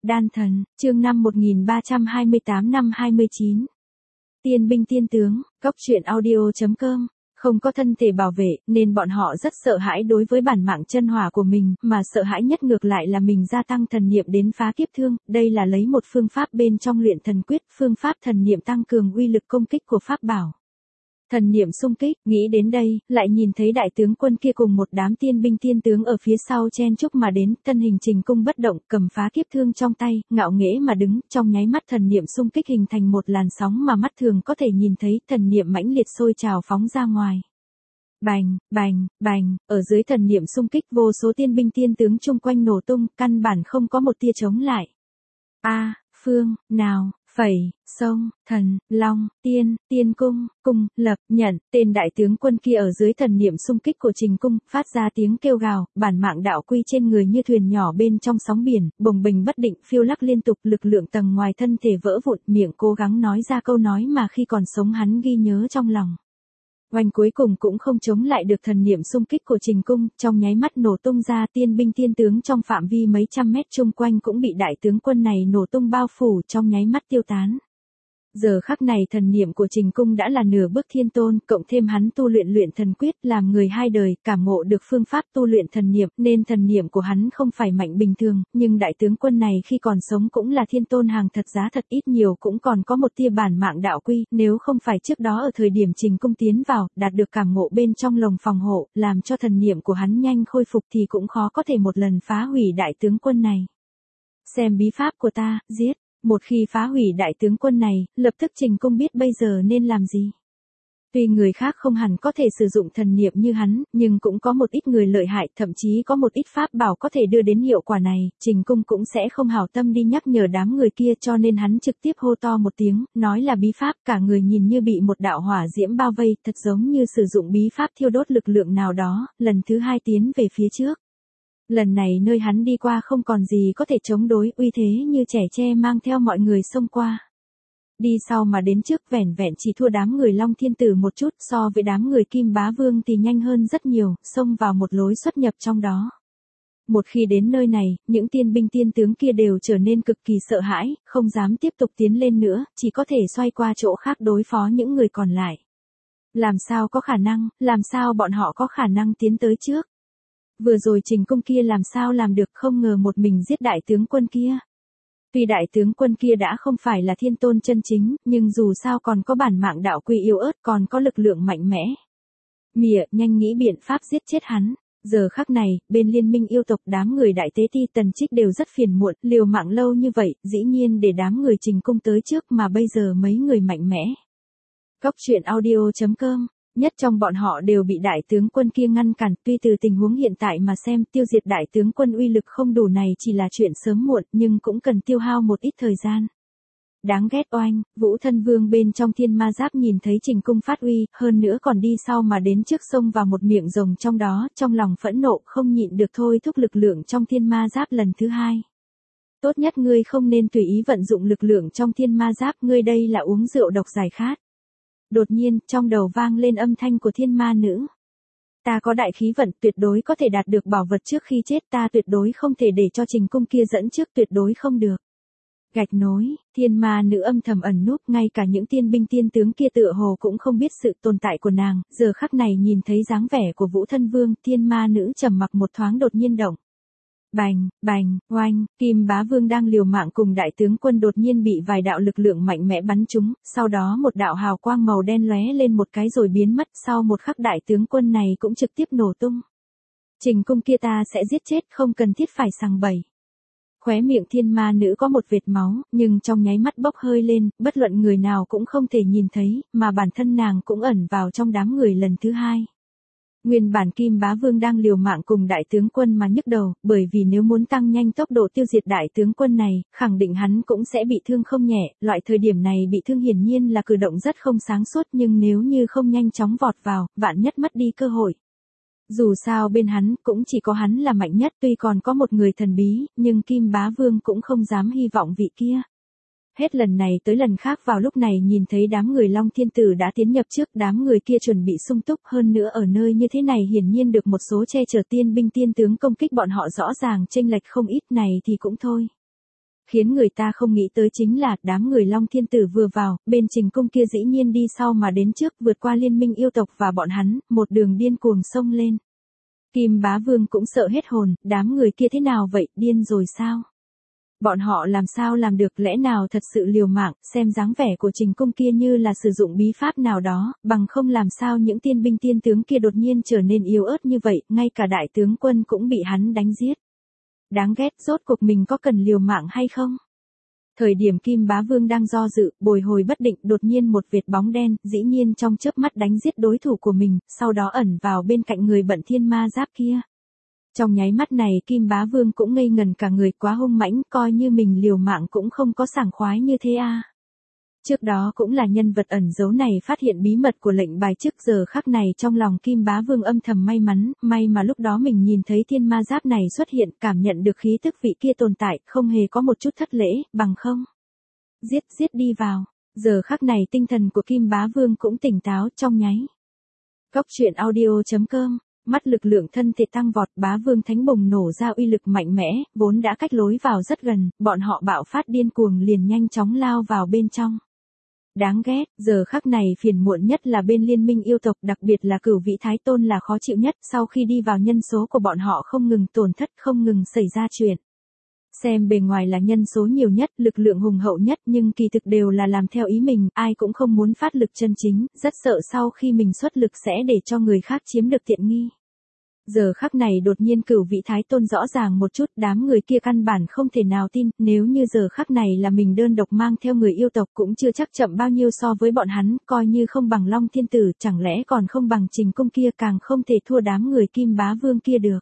Đan thần, chương 1328 năm 29. Tiên binh tiên tướng, Cóc truyện audio.com. Không có thân thể bảo vệ, nên bọn họ rất sợ hãi đối với bản mạng chân hỏa của mình, mà sợ hãi nhất ngược lại là mình gia tăng thần niệm đến phá kiếp thương. Đây là lấy một phương pháp bên trong luyện thần quyết, phương pháp thần niệm tăng cường uy lực công kích của pháp bảo. Thần niệm xung kích, nghĩ đến đây, lại nhìn thấy đại tướng quân kia cùng một đám tiên binh tiên tướng ở phía sau chen chúc mà đến, thân hình Trình Cung bất động, cầm phá kiếp thương trong tay, ngạo nghễ mà đứng, trong nháy mắt thần niệm xung kích hình thành một làn sóng mà mắt thường có thể nhìn thấy, thần niệm mãnh liệt sôi trào phóng ra ngoài. Bành, bành, bành, ở dưới thần niệm xung kích vô số tiên binh tiên tướng chung quanh nổ tung, căn bản không có một tia chống lại. Phương, nào, phẩy, sông, thần, long, tiên cung, cung, lập, nhận, tên đại tướng quân kia ở dưới thần niệm xung kích của Trình Cung, phát ra tiếng kêu gào, bản mạng đạo quy trên người như thuyền nhỏ bên trong sóng biển, bồng bềnh bất định, phiêu lắc liên tục, lực lượng tầng ngoài thân thể vỡ vụn, miệng cố gắng nói ra câu nói mà khi còn sống hắn ghi nhớ trong lòng. Oanh cuối cùng cũng không chống lại được thần niệm xung kích của Trình Cung, trong nháy mắt nổ tung ra, tiên binh tiên tướng trong phạm vi mấy trăm mét chung quanh cũng bị đại tướng quân này nổ tung bao phủ, trong nháy mắt tiêu tán. Giờ khắc này thần niệm của Trình Cung đã là nửa bước thiên tôn, cộng thêm hắn tu luyện thần quyết, làm người hai đời, cảm ngộ được phương pháp tu luyện thần niệm, nên thần niệm của hắn không phải mạnh bình thường, nhưng đại tướng quân này khi còn sống cũng là thiên tôn hàng thật giá thật, ít nhiều cũng còn có một tia bản mạng đạo quy, nếu không phải trước đó ở thời điểm Trình Cung tiến vào, đạt được cảm ngộ bên trong lồng phòng hộ, làm cho thần niệm của hắn nhanh khôi phục thì cũng khó có thể một lần phá hủy đại tướng quân này. Xem bí pháp của ta, giết. Một khi phá hủy đại tướng quân này, lập tức Trình Cung biết bây giờ nên làm gì. Tuy người khác không hẳn có thể sử dụng thần niệm như hắn, nhưng cũng có một ít người lợi hại, thậm chí có một ít pháp bảo có thể đưa đến hiệu quả này, Trình Cung cũng sẽ không hảo tâm đi nhắc nhở đám người kia, cho nên hắn trực tiếp hô to một tiếng, nói là bí pháp, cả người nhìn như bị một đạo hỏa diễm bao vây, thật giống như sử dụng bí pháp thiêu đốt lực lượng nào đó, lần thứ hai tiến về phía trước. Lần này nơi hắn đi qua không còn gì có thể chống đối, uy thế như trẻ tre mang theo mọi người xông qua. Đi sau mà đến trước vẻn vẹn chỉ thua đám người Long Thiên Tử một chút, so với đám người Kim Bá Vương thì nhanh hơn rất nhiều, xông vào một lối xuất nhập trong đó. Một khi đến nơi này, những tiên binh tiên tướng kia đều trở nên cực kỳ sợ hãi, không dám tiếp tục tiến lên nữa, chỉ có thể xoay qua chỗ khác đối phó những người còn lại. Làm sao bọn họ có khả năng tiến tới trước? Vừa rồi Trình Cung kia làm sao làm được, không ngờ một mình giết đại tướng quân kia. Tuy đại tướng quân kia đã không phải là thiên tôn chân chính, nhưng dù sao còn có bản mạng đạo quy yếu ớt, còn có lực lượng mạnh mẽ. Nhanh nghĩ biện pháp giết chết hắn. Giờ khắc này, bên liên minh yêu tộc đám người đại tế ti Tần Trích đều rất phiền muộn, liều mạng lâu như vậy, dĩ nhiên để đám người Trình Cung tới trước mà bây giờ mấy người mạnh mẽ. Cóc truyện audio.com. Nhất trong bọn họ đều bị đại tướng quân kia ngăn cản, tuy từ tình huống hiện tại mà xem tiêu diệt đại tướng quân uy lực không đủ này chỉ là chuyện sớm muộn, nhưng cũng cần tiêu hao một ít thời gian. Đáng ghét oanh, Vũ Thân Vương bên trong Thiên Ma Giáp nhìn thấy Trình Cung phát uy, hơn nữa còn đi sau mà đến trước sông vào một miệng rồng trong đó, trong lòng phẫn nộ không nhịn được thôi thúc lực lượng trong Thiên Ma Giáp lần thứ hai. Tốt nhất ngươi không nên tùy ý vận dụng lực lượng trong Thiên Ma Giáp, ngươi đây là uống rượu độc giải khát. Đột nhiên, trong đầu vang lên âm thanh của thiên ma nữ. Ta có đại khí vận, tuyệt đối có thể đạt được bảo vật trước khi chết, ta tuyệt đối không thể để cho Trình Cung kia dẫn trước, tuyệt đối không được. Gạch nối, thiên ma nữ âm thầm ẩn núp, ngay cả những tiên binh tiên tướng kia tựa hồ cũng không biết sự tồn tại của nàng, giờ khắc này nhìn thấy dáng vẻ của Vũ Thân Vương, thiên ma nữ trầm mặc một thoáng đột nhiên động. Bành, bành, oanh, Kim Bá Vương đang liều mạng cùng đại tướng quân đột nhiên bị vài đạo lực lượng mạnh mẽ bắn trúng, sau đó một đạo hào quang màu đen lóe lên một cái rồi biến mất, sau một khắc đại tướng quân này cũng trực tiếp nổ tung. Trình Cung kia ta sẽ giết chết, không cần thiết phải sằng bậy. Khóe miệng thiên ma nữ có một vệt máu, nhưng trong nháy mắt bốc hơi lên, bất luận người nào cũng không thể nhìn thấy, mà bản thân nàng cũng ẩn vào trong đám người lần thứ hai. Nguyên bản Kim Bá Vương đang liều mạng cùng đại tướng quân mà nhức đầu, bởi vì nếu muốn tăng nhanh tốc độ tiêu diệt đại tướng quân này, khẳng định hắn cũng sẽ bị thương không nhẹ, loại thời điểm này bị thương hiển nhiên là cử động rất không sáng suốt, nhưng nếu như không nhanh chóng vọt vào, vạn nhất mất đi cơ hội. Dù sao bên hắn cũng chỉ có hắn là mạnh nhất, tuy còn có một người thần bí, nhưng Kim Bá Vương cũng không dám hy vọng vị kia. Hết lần này tới lần khác vào lúc này nhìn thấy đám người Long Thiên Tử đã tiến nhập trước, đám người kia chuẩn bị sung túc, hơn nữa ở nơi như thế này hiển nhiên được một số che chở tiên binh tiên tướng công kích bọn họ rõ ràng chênh lệch không ít, này thì cũng thôi. Khiến người ta không nghĩ tới chính là, đám người Long Thiên Tử vừa vào, bên Trình Cung kia dĩ nhiên đi sau mà đến trước, vượt qua liên minh yêu tộc và bọn hắn, một đường điên cuồng xông lên. Kim Bá Vương cũng sợ hết hồn, đám người kia thế nào vậy, điên rồi sao? Bọn họ làm sao làm được, lẽ nào thật sự liều mạng, xem dáng vẻ của Trình Cung kia như là sử dụng bí pháp nào đó, bằng không làm sao những tiên binh tiên tướng kia đột nhiên trở nên yếu ớt như vậy, ngay cả đại tướng quân cũng bị hắn đánh giết. Đáng ghét, rốt cuộc mình có cần liều mạng hay không? Thời điểm Kim Bá Vương đang do dự, bồi hồi bất định, đột nhiên một vệt bóng đen, dĩ nhiên trong chớp mắt đánh giết đối thủ của mình, sau đó ẩn vào bên cạnh người bận thiên ma giáp kia. Trong nháy mắt này Kim Bá Vương cũng ngây ngần cả người, quá hung mãnh, coi như mình liều mạng cũng không có sảng khoái như thế a. Trước đó cũng là nhân vật ẩn giấu này phát hiện bí mật của lệnh bài trước, giờ khắc này trong lòng Kim Bá Vương âm thầm may mắn, may mà lúc đó mình nhìn thấy thiên ma giáp này xuất hiện, cảm nhận được khí tức vị kia tồn tại, không hề có một chút thất lễ, bằng không. Giết đi vào, giờ khắc này tinh thần của Kim Bá Vương cũng tỉnh táo trong nháy. Góc truyện audio.com, mắt lực lượng thân thể tăng vọt, Bá Vương Thánh bùng nổ ra uy lực mạnh mẽ, vốn đã cách lối vào rất gần, bọn họ bạo phát điên cuồng liền nhanh chóng lao vào bên trong. Đáng ghét, giờ khắc này phiền muộn nhất là bên liên minh yêu tộc, đặc biệt là Cửu Vị Thái Tôn là khó chịu nhất, sau khi đi vào nhân số của bọn họ không ngừng tổn thất, không ngừng xảy ra chuyện. Xem bề ngoài là nhân số nhiều nhất, lực lượng hùng hậu nhất nhưng kỳ thực đều là làm theo ý mình, ai cũng không muốn phát lực chân chính, rất sợ sau khi mình xuất lực sẽ để cho người khác chiếm được tiện nghi. Giờ khắc này đột nhiên Cửu Vị Thái Tôn rõ ràng một chút, đám người kia căn bản không thể nào tin, nếu như giờ khắc này là mình đơn độc mang theo người yêu tộc cũng chưa chắc chậm bao nhiêu so với bọn hắn, coi như không bằng Long Thiên Tử, chẳng lẽ còn không bằng Trình Cung kia, càng không thể thua đám người Kim Bá Vương kia được.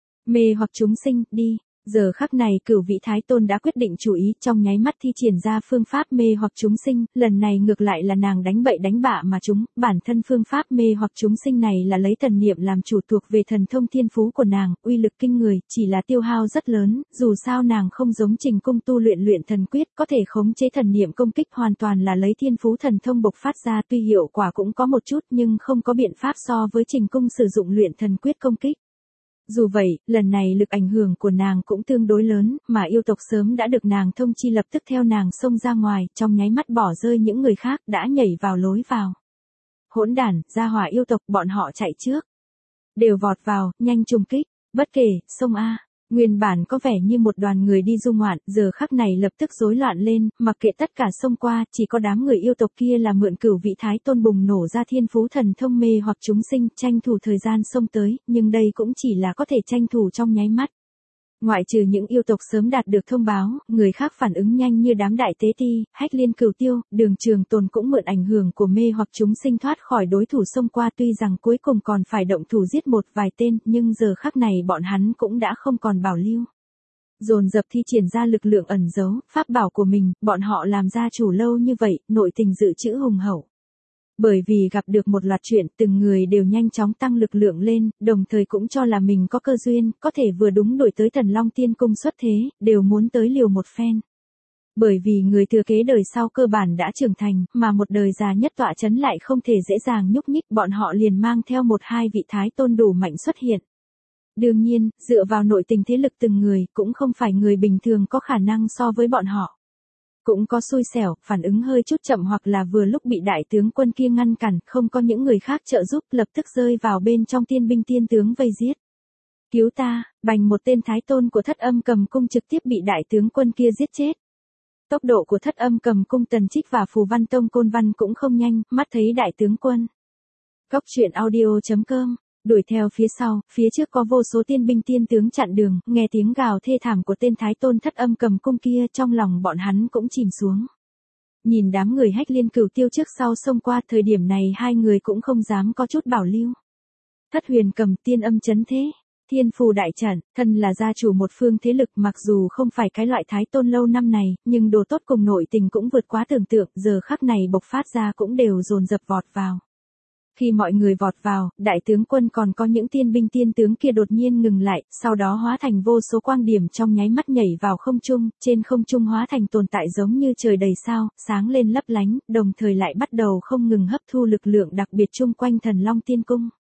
Mê hoặc chúng sinh, đi. Giờ khắc này Cửu Vị Thái Tôn đã quyết định chủ ý, trong nháy mắt thi triển ra phương pháp mê hoặc chúng sinh, lần này ngược lại là nàng đánh bậy đánh bạ mà chúng, bản thân phương pháp mê hoặc chúng sinh này là lấy thần niệm làm chủ, thuộc về thần thông thiên phú của nàng, uy lực kinh người, chỉ là tiêu hao rất lớn, dù sao nàng không giống Trình Cung tu luyện thần quyết, có thể khống chế thần niệm công kích, hoàn toàn là lấy thiên phú thần thông bộc phát ra, tuy hiệu quả cũng có một chút nhưng không có biện pháp so với Trình Cung sử dụng luyện thần quyết công kích. Dù vậy, lần này lực ảnh hưởng của nàng cũng tương đối lớn, mà yêu tộc sớm đã được nàng thông chi lập tức theo nàng xông ra ngoài, trong nháy mắt bỏ rơi những người khác, đã nhảy vào lối vào. Hỗn đản, gia hỏa yêu tộc, bọn họ chạy trước. Đều vọt vào, nhanh trùng kích, bất kể, xông a. Nguyên bản có vẻ như một đoàn người đi du ngoạn, giờ khắc này lập tức rối loạn lên, mặc kệ tất cả xông qua, chỉ có đám người yêu tộc kia là mượn Cửu Vị Thái Tôn bùng nổ ra thiên phú thần thông mê hoặc chúng sinh, tranh thủ thời gian xông tới, nhưng đây cũng chỉ là có thể tranh thủ trong nháy mắt. Ngoại trừ những yêu tộc sớm đạt được thông báo, người khác phản ứng nhanh như đám đại tế ti, Hách Liên Cửu Tiêu, Đường Trường Tồn cũng mượn ảnh hưởng của mê hoặc chúng sinh thoát khỏi đối thủ xông qua, tuy rằng cuối cùng còn phải động thủ giết một vài tên, nhưng giờ khắc này bọn hắn cũng đã không còn bảo lưu. Dồn dập thi triển ra lực lượng ẩn giấu, pháp bảo của mình, bọn họ làm gia chủ lâu như vậy, nội tình dự trữ hùng hậu. Bởi vì gặp được một loạt chuyện, từng người đều nhanh chóng tăng lực lượng lên, đồng thời cũng cho là mình có cơ duyên, có thể vừa đúng đuổi tới Thần Long Tiên Cung xuất thế, đều muốn tới liều một phen. Bởi vì người thừa kế đời sau cơ bản đã trưởng thành, mà một đời già nhất tọa chấn lại không thể dễ dàng nhúc nhích, bọn họ liền mang theo một hai vị thái tôn đủ mạnh xuất hiện. Đương nhiên, dựa vào nội tình thế lực từng người, cũng không phải người bình thường có khả năng so với bọn họ. Cũng có xui xẻo, phản ứng hơi chút chậm hoặc là vừa lúc bị đại tướng quân kia ngăn cản, không có những người khác trợ giúp, lập tức rơi vào bên trong tiên binh tiên tướng vây giết. Cứu ta, bành, một tên thái tôn của Thất Âm Cầm Cung trực tiếp bị đại tướng quân kia giết chết. Tốc độ của Thất Âm Cầm Cung Tần Trích và Phù Văn Tông Côn Văn cũng không nhanh, mắt thấy đại tướng quân. Góc truyện audio.com, đuổi theo phía sau, phía trước có vô số tiên binh tiên tướng chặn đường, nghe tiếng gào thê thảm của tên thái tôn Thất Âm Cầm Cung kia, trong lòng bọn hắn cũng chìm xuống. Nhìn đám người Hách Liên Cửu Tiêu trước sau xông qua, thời điểm này hai người cũng không dám có chút bảo lưu. Thất Huyền Cầm Tiên Âm Chấn Thế, Thiên Phù Đại Trận, thân là gia chủ một phương thế lực, mặc dù không phải cái loại thái tôn lâu năm này, nhưng đồ tốt cùng nội tình cũng vượt quá tưởng tượng, giờ khắc này bộc phát ra cũng đều dồn dập vọt vào. Khi mọi người vọt vào, đại tướng quân còn có những tiên binh tiên tướng kia đột nhiên ngừng lại, sau đó hóa thành vô số quang điểm trong nháy mắt nhảy vào không trung, trên không trung hóa thành tồn tại giống như trời đầy sao, sáng lên lấp lánh, đồng thời lại bắt đầu không ngừng hấp thu lực lượng đặc biệt chung quanh Thần Long Tiên Cung.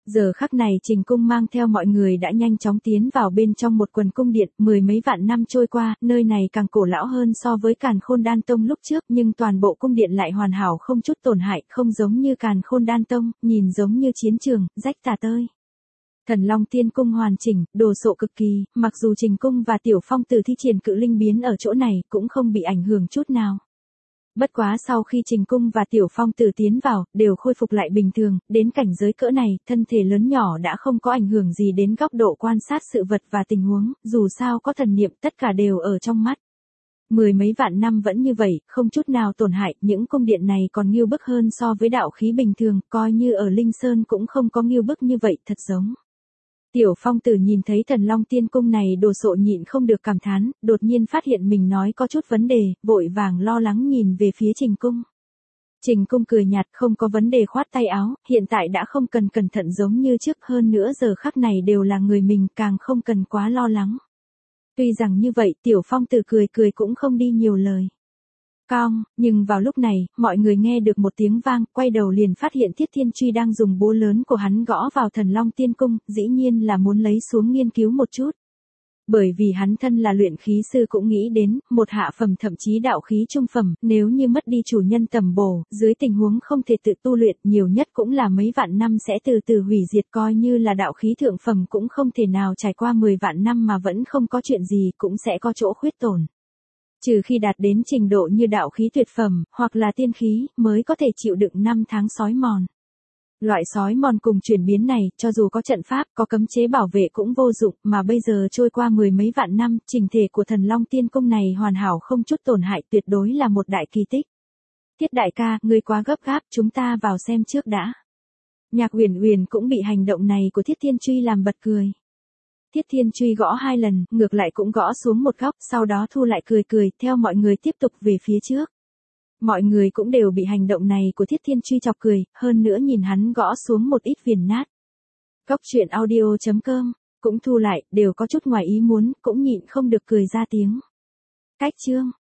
Giờ khắc này Trình Cung mang theo mọi người đã nhanh chóng tiến vào bên trong một quần cung điện, mười mấy vạn năm trôi qua, nơi này càng cổ lão hơn so với Càn Khôn Đan Tông lúc trước, nhưng toàn bộ cung điện lại hoàn hảo không chút tổn hại, không giống như Càn Khôn Đan Tông, nhìn giống như chiến trường, rách tả tơi. Thần Long Tiên Cung hoàn chỉnh, đồ sộ cực kỳ, mặc dù Trình Cung và Tiểu Phong Tử thi triển cự linh biến ở chỗ này, cũng không bị ảnh hưởng chút nào. Bất quá sau khi Trình Cung và Tiểu Phong Tử tiến vào, đều khôi phục lại bình thường, đến cảnh giới cỡ này, thân thể lớn nhỏ đã không có ảnh hưởng gì đến góc độ quan sát sự vật và tình huống, dù sao có thần niệm tất cả đều ở trong mắt. Mười mấy vạn năm vẫn như vậy, không chút nào tổn hại, những cung điện này còn nghiêu bức hơn so với đạo khí bình thường, coi như ở Linh Sơn cũng không có nghiêu bức như vậy, thật giống. Tiểu Phong Tử nhìn thấy Thần Long Tiên Cung này đồ sộ nhịn không được cảm thán, đột nhiên phát hiện mình nói có chút vấn đề, vội vàng lo lắng nhìn về phía Trình Cung. Trình Cung cười nhạt, không có vấn đề, khoát tay áo, hiện tại đã không cần cẩn thận giống như trước, hơn nữa giờ khắc này đều là người mình, càng không cần quá lo lắng. Tuy rằng như vậy, Tiểu Phong Tử cười cười cũng không đi nhiều lời. Cong, nhưng vào lúc này, mọi người nghe được một tiếng vang, quay đầu liền phát hiện Thiết Thiên Truy đang dùng búa lớn của hắn gõ vào Thần Long Tiên Cung, dĩ nhiên là muốn lấy xuống nghiên cứu một chút. Bởi vì hắn thân là luyện khí sư cũng nghĩ đến, một hạ phẩm thậm chí đạo khí trung phẩm, nếu như mất đi chủ nhân tầm bổ, dưới tình huống không thể tự tu luyện, nhiều nhất cũng là mấy vạn năm sẽ từ từ hủy diệt, coi như là đạo khí thượng phẩm cũng không thể nào trải qua 10 vạn năm mà vẫn không có chuyện gì, cũng sẽ có chỗ khuyết tổn. Trừ khi đạt đến trình độ như đạo khí tuyệt phẩm, hoặc là tiên khí, mới có thể chịu đựng năm tháng sói mòn. Loại sói mòn cùng chuyển biến này, cho dù có trận pháp, có cấm chế bảo vệ cũng vô dụng, mà bây giờ trôi qua mười mấy vạn năm, trình thể của Thần Long Tiên Cung này hoàn hảo không chút tổn hại, tuyệt đối là một đại kỳ tích. Thiết đại ca, ngươi quá gấp gáp, chúng ta vào xem trước đã. Nhạc Uyển Uyển cũng bị hành động này của Thiết Thiên Truy làm bật cười. Thiết Thiên Truy gõ 2 lần, ngược lại cũng gõ xuống một góc, sau đó thu lại cười cười, theo mọi người tiếp tục về phía trước. Mọi người cũng đều bị hành động này của Thiết Thiên Truy chọc cười, hơn nữa nhìn hắn gõ xuống một ít viền nát. Góc truyện audio.com, cũng thu lại, đều có chút ngoài ý muốn, cũng nhịn không được cười ra tiếng. Cách chương.